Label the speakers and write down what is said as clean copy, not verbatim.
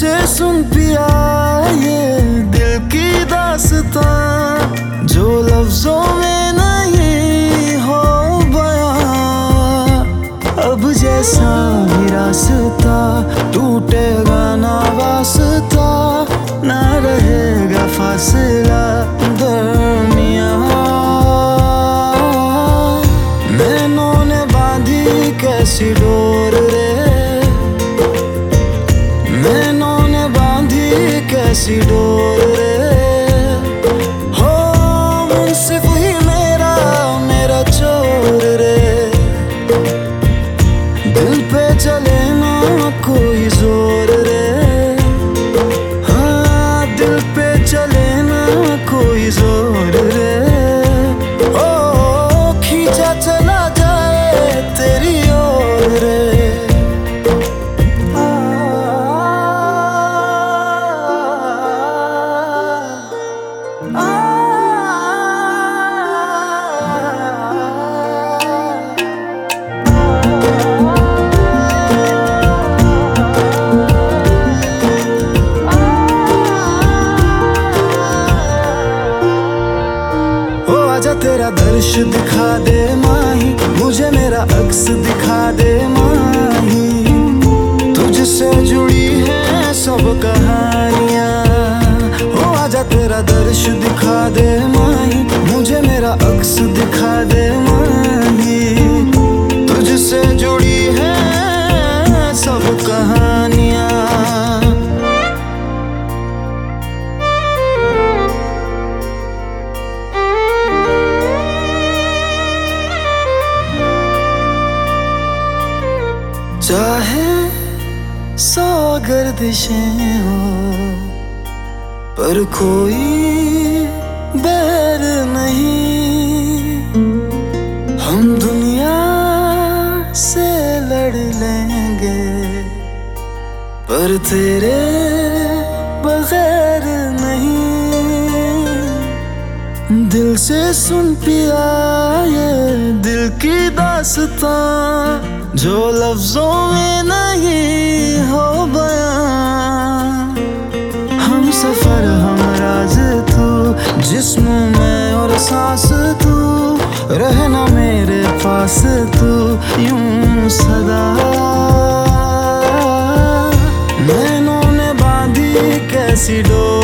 Speaker 1: से सुन पिया ये दिल की दास्तां, जो लफ्जों में नहीं हो बयां। अब जैसा भी रास्ता टूटेगा ना वास्ता, ना रहेगा फासला दरमियां। नैनों ने बांधी कैसी डोर रे, नैनों ने बांधी कैसी डोर रे। हो मुंसिफ ही मेरा मेरा चोर रे, दिल पे चले ना कोई जोर रे। हाँ दिल पे चले ना कोई जोर रे। ओ खींचा चला जाए तेरी ओर रे। आजा तेरा दर्श दिखा दे माही, मुझे मेरा अक्स दिखा दे माही। तुझसे जुड़ी है सब कहानियां। ओ आजा तेरा दर्श दिखा दे माही, मुझे मेरा अक्स दिखा दे माही। तुझसे जुड़ी है सब कहानियां। चाहे 100 गर्दिशें हो, पर कोई बैर नहीं। हम दुनिया से लड़ लेंगे, पर तेरे बगैर नहीं। दिल से सुन पिया ये दिल की दास्तां, जो लफ्जों में नहीं हो बयां। हम सफर हम राज तू, जिस्म में और सांस तू, रहना मेरे पास तू यूं सदा। नैनों ने बांधी कैसी डोर